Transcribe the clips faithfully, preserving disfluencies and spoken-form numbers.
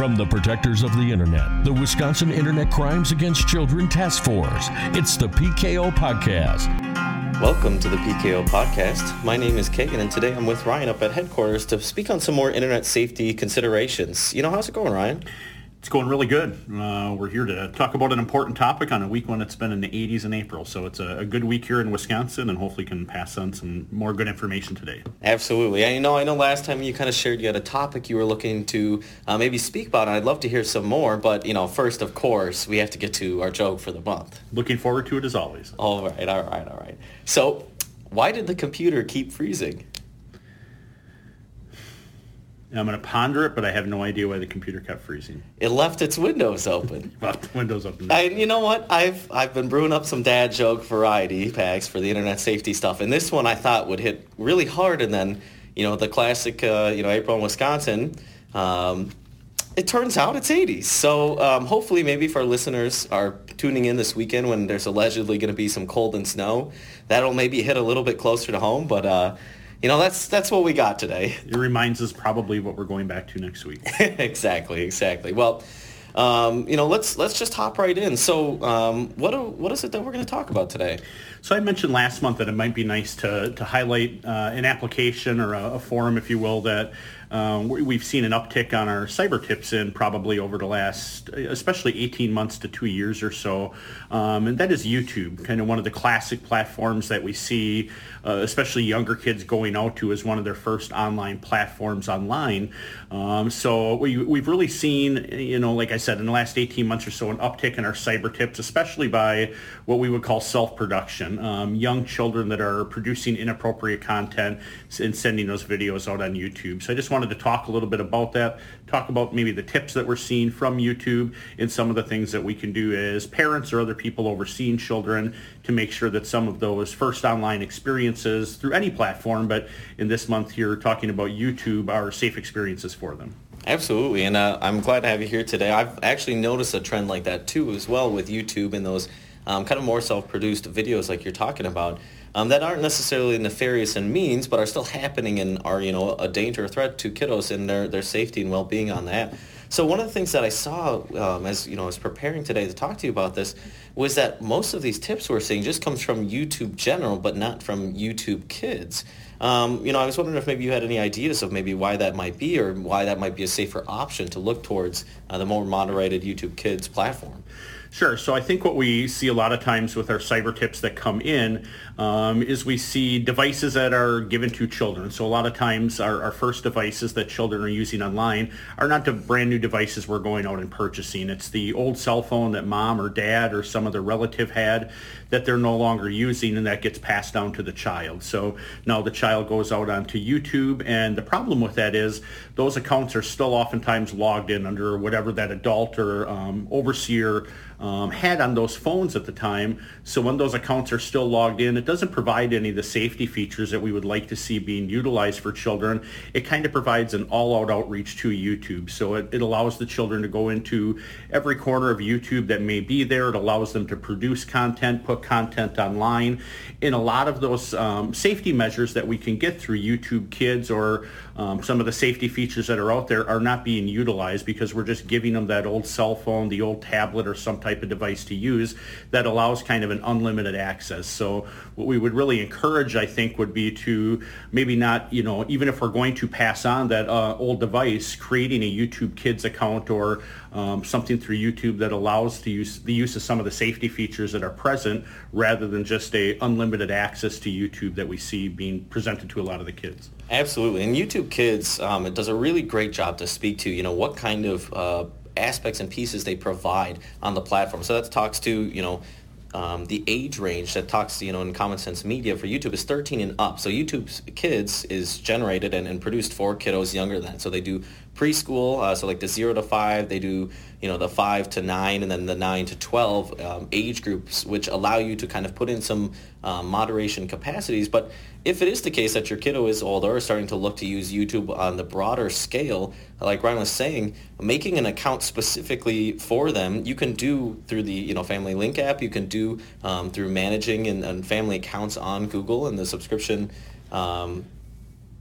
From the protectors of the Internet, the Wisconsin Internet Crimes Against Children Task Force, it's the P K O Podcast. Welcome to the P K O Podcast. My name is Kagan, and today I'm with Ryan up at headquarters to speak on some more internet safety considerations. You know, how's it going, Ryan? It's going really good. Uh, we're here to talk about an important topic on a week when it's been in the eighties in April. So it's a, a good week here in Wisconsin, and hopefully can pass on some more good information today. Absolutely. And, you know, I know last time you kind of shared you had a topic you were looking to uh, maybe speak about, and I'd love to hear some more. But, you know, first, of course, we have to get to our joke for the month. Looking forward to it as always. All right, all right, all right. So why did the computer keep freezing? I'm going to ponder it, but I have no idea why the computer kept freezing. It left its windows open. Left the windows open. And you know what? I've I've been brewing up some dad joke variety packs for the internet safety stuff, and this one I thought would hit really hard. And then, you know, the classic, uh, you know, April in Wisconsin. Um, it turns out it's eighties. So um, hopefully, maybe if our listeners are tuning in this weekend when there's allegedly going to be some cold and snow, that'll maybe hit a little bit closer to home. But uh, you know, that's that's what we got today. It reminds us probably what we're going back to next week. exactly, exactly. Well, um, you know, let's let's just hop right in. So, um, what do, what is it that we're going to talk about today? So I mentioned last month that it might be nice to to highlight uh, an application or a, a forum, if you will, that um, we've seen an uptick on our cyber tips in probably over the last, especially eighteen months to two years or so, um, and that is YouTube, kind of one of the classic platforms that we see, uh, especially younger kids going out to as one of their first online platforms online. Um, so we, we've really seen, you know, like I said, in the last eighteen months or so, an uptick in our cyber tips, especially by what we would call self-production. Um, young children that are producing inappropriate content and sending those videos out on YouTube. So I just wanted to talk a little bit about that, talk about maybe the tips that we're seeing from YouTube and some of the things that we can do as parents or other people overseeing children to make sure that some of those first online experiences through any platform, but in this month here talking about YouTube, are safe experiences for them. Absolutely, and uh, I'm glad to have you here today. I've actually noticed a trend like that too as well with YouTube and those Um, kind of more self-produced videos like you're talking about um, that aren't necessarily nefarious in means, but are still happening and are, you know, a danger or threat to kiddos and their, their safety and well-being on that. So one of the things that I saw um, as, you know, I was preparing today to talk to you about this was that most of these tips we're seeing just comes from YouTube general, but not from YouTube Kids. Um, you know, I was wondering if maybe you had any ideas of maybe why that might be or why that might be a safer option to look towards uh, the more moderated YouTube Kids platform. Sure. So I think what we see a lot of times with our cyber tips that come in um, is we see devices that are given to children. So a lot of times our, our first devices that children are using online are not the brand new devices we're going out and purchasing. It's the old cell phone that mom or dad or some other relative had that they're no longer using, and that gets passed down to the child. So now the child goes out onto YouTube, and the problem with that is those accounts are still oftentimes logged in under whatever that adult or um, overseer Um, had on those phones at the time. So when those accounts are still logged in, it doesn't provide any of the safety features that we would like to see being utilized for children. It kind of provides an all-out outreach to YouTube. So it, it allows the children to go into every corner of YouTube that may be there. It allows them to produce content, put content online. And a lot of those um, safety measures that we can get through YouTube Kids or um, some of the safety features that are out there are not being utilized because we're just giving them that old cell phone, the old tablet, or some type of device to use that allows kind of an unlimited access. So what we would really encourage, I think, would be to maybe not, you know, even if we're going to pass on that uh, old device, creating a YouTube Kids account or um, something through YouTube that allows the use, the use of some of the safety features that are present rather than just a unlimited access to YouTube that we see being presented to a lot of the kids. Absolutely. And YouTube Kids, um, it does a really great job to speak to, you know, what kind of uh, aspects and pieces they provide on the platform. So that talks to, you know, um, the age range that talks to, you know, in Common Sense Media for YouTube is thirteen and up. So YouTube Kids is generated and, and produced for kiddos younger than that. So they do preschool, uh, so like the zero to five, they do, you know, the five to nine, and then the nine to twelve um, age groups, which allow you to kind of put in some um, moderation capacities. But if it is the case that your kiddo is older or starting to look to use YouTube on the broader scale, like Ryan was saying, making an account specifically for them, you can do through the, you know, Family Link app, you can do um, through managing and, and family accounts on Google and the subscription um,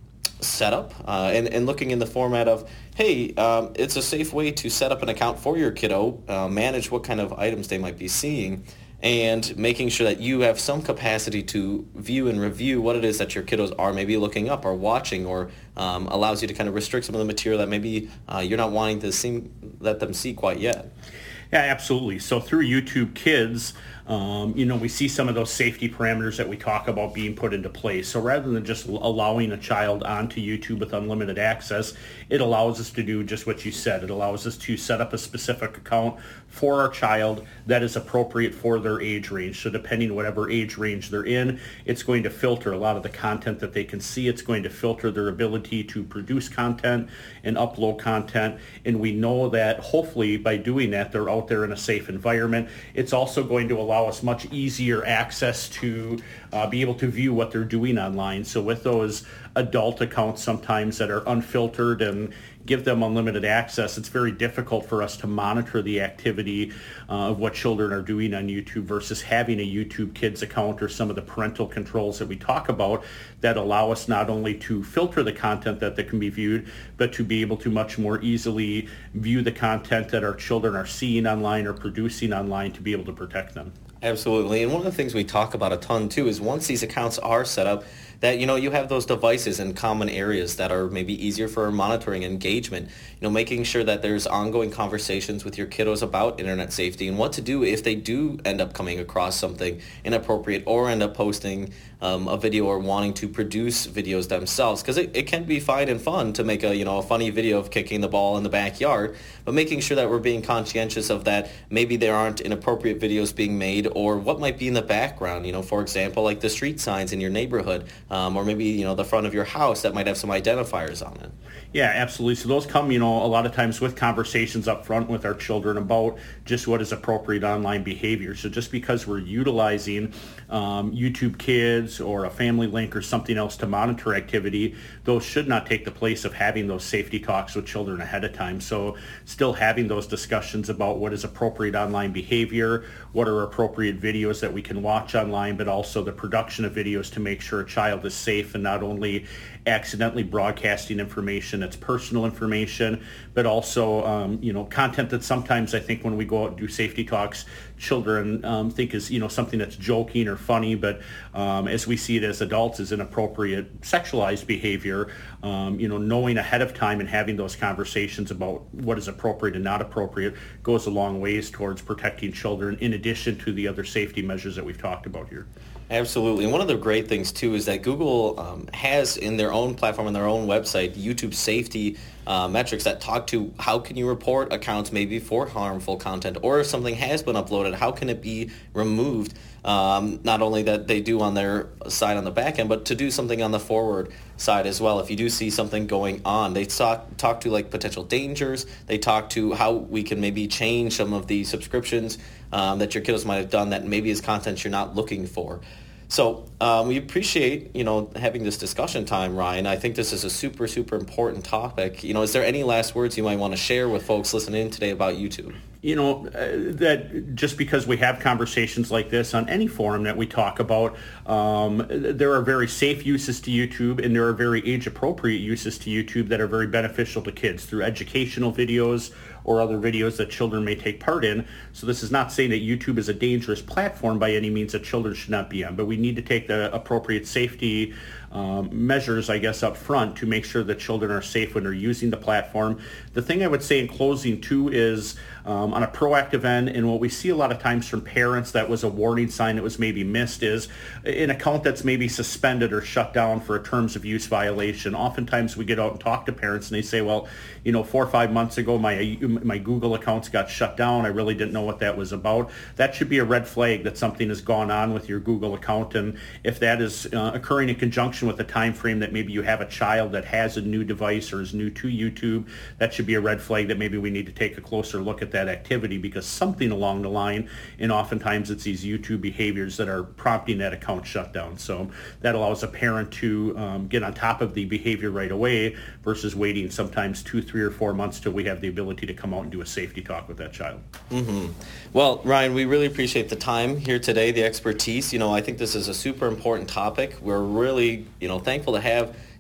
setup uh, and, and looking in the format of, hey, um, it's a safe way to set up an account for your kiddo, uh, manage what kind of items they might be seeing, and making sure that you have some capacity to view and review what it is that your kiddos are maybe looking up or watching, or um, allows you to kind of restrict some of the material that maybe uh, you're not wanting to see, let them see quite yet. Yeah, absolutely. So through YouTube Kids, um, you know, we see some of those safety parameters that we talk about being put into place. So rather than just allowing a child onto YouTube with unlimited access, it allows us to do just what you said. It allows us to set up a specific account for our child that is appropriate for their age range. So depending whatever age range they're in, it's going to filter a lot of the content that they can see. It's going to filter their ability to produce content and upload content. And we know that hopefully by doing that, they're out there in a safe environment. It's also going to allow us much easier access to uh, be able to view what they're doing online. So with those adult accounts sometimes that are unfiltered and give them unlimited access, it's very difficult for us to monitor the activity uh, of what children are doing on YouTube versus having a YouTube Kids account or some of the parental controls that we talk about that allow us not only to filter the content that, that can be viewed, but to be able to much more easily view the content that our children are seeing online or producing online to be able to protect them. Absolutely. And one of the things we talk about a ton too is once these accounts are set up, that, you know, you have those devices in common areas that are maybe easier for monitoring engagement, you know, making sure that there's ongoing conversations with your kiddos about internet safety and what to do if they do end up coming across something inappropriate or end up posting um, a video or wanting to produce videos themselves. Because it, it can be fine and fun to make a, you know, a funny video of kicking the ball in the backyard, but making sure that we're being conscientious of that maybe there aren't inappropriate videos being made or what might be in the background, you know, for example, like the street signs in your neighborhood. Um, or maybe, you know, the front of your house that might have some identifiers on it. Yeah, absolutely. So those come, you know, a lot of times with conversations up front with our children about just what is appropriate online behavior. So just because we're utilizing um, YouTube Kids or a Family Link or something else to monitor activity, those should not take the place of having those safety talks with children ahead of time. So still having those discussions about what is appropriate online behavior, what are appropriate videos that we can watch online, but also the production of videos to make sure a child is safe and not only accidentally broadcasting information that's personal information, but also um, you know, content that sometimes I think when we go out and do safety talks, children um, think is, you know, something that's joking or funny, but um, as we see it as adults is inappropriate sexualized behavior. Um, you know, knowing ahead of time and having those conversations about what is appropriate and not appropriate goes a long ways towards protecting children in addition to the other safety measures that we've talked about here. Absolutely. And one of the great things, too, is that Google um, has in their own platform, on their own website, YouTube safety uh, metrics that talk to how can you report accounts maybe for harmful content, or if something has been uploaded, how can it be removed? Um, not only that they do on their side on the back end, but to do something on the forward side as well. If you do see something going on, they talk, talk to like potential dangers. They talk to how we can maybe change some of the subscriptions um, that your kiddos might have done that maybe is content you're not looking for. So um, we appreciate, you know, having this discussion time, Ryan. I think this is a super, super important topic. You know, is there any last words you might want to share with folks listening in today about YouTube? You know, uh, that just because we have conversations like this on any forum that we talk about, um, there are very safe uses to YouTube and there are very age-appropriate uses to YouTube that are very beneficial to kids through educational videos or other videos that children may take part in. So this is not saying that YouTube is a dangerous platform by any means that children should not be on, but we need to take the appropriate safety um, measures, I guess, up front to make sure that children are safe when they're using the platform. The thing I would say in closing, too, is um, on a proactive end, and what we see a lot of times from parents that was a warning sign that was maybe missed, is an account that's maybe suspended or shut down for a terms of use violation. Oftentimes we get out and talk to parents and they say, well, you know, four or five months ago, my my Google accounts got shut down. I really didn't know what that was about. That should be a red flag that something has gone on with your Google account. And if that is uh, occurring in conjunction with the time frame that maybe you have a child that has a new device or is new to YouTube, that should be a red flag that maybe we need to take a closer look at that activity, because something along the line, and oftentimes it's these YouTube behaviors that are prompting that account shut down. So that allows a parent to um, get on top of the behavior right away versus waiting sometimes two, three, or four months till we have the ability to come out and do a safety talk with that child. Mm-hmm. Well, Ryan, we really appreciate the time here today, the expertise. You know, I think this is a super important topic. We're really, you know, thankful to have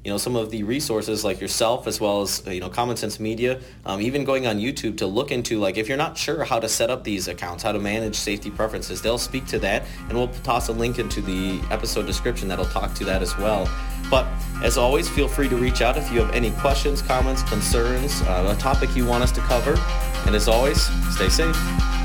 you know, some of the resources like yourself, as well as, you know, Common Sense Media, um, even going on YouTube to look into, like, if you're not sure how to set up these accounts, how to manage safety preferences, they'll speak to that, and we'll toss a link into the episode description that'll talk to that as well. But as always, feel free to reach out if you have any questions, comments, concerns, uh, a topic you want us to cover. And as always, stay safe.